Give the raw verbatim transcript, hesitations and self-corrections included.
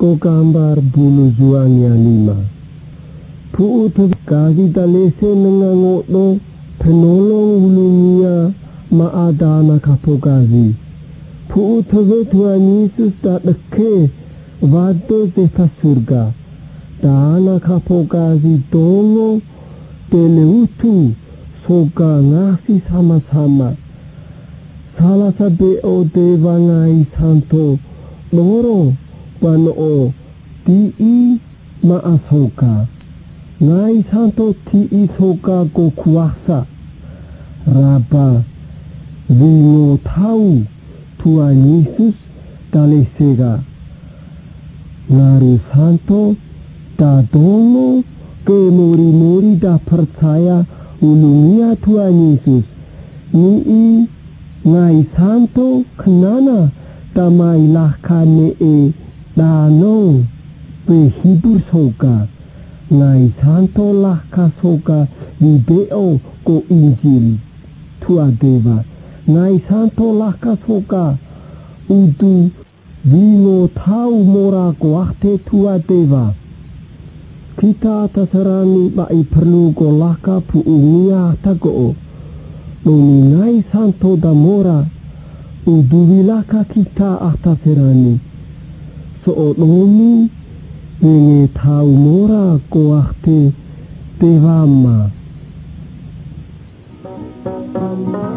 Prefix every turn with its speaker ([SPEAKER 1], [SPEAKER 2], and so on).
[SPEAKER 1] Ko gambar bulu juangnya lima. Pu'u terkasi talese nengangoto penolong ulungia maadana kapokazi. Pu'u terwe Tuhan Yesus tak deke vado zeta surga. Dana kapokazi tongo teleutu soka ngasih sama-sama. Salah sabe o dewa ngai santo loro pano o ti maasoka. Ngai santo ti soka ko kuasa. Raba vingo tau Tuhan Yesus talesega. Naru santo da dono ke mori-mori da percaya ulungia Tuhan Yesus. Ni ngai santo kenana damai lahkane e danong behibur soka. Ngai santo lahka soka video ko Injil Tua Dewa. Ngai santo lahka soka udu vingo tau mora ko akte Tua Dewa. Kita tasarani bai perlu ko lahka puungia tago. Noni ngai santo da mora udu wilaka kita aktaserani. So noni Nge tau mora ko akte Dewa ma.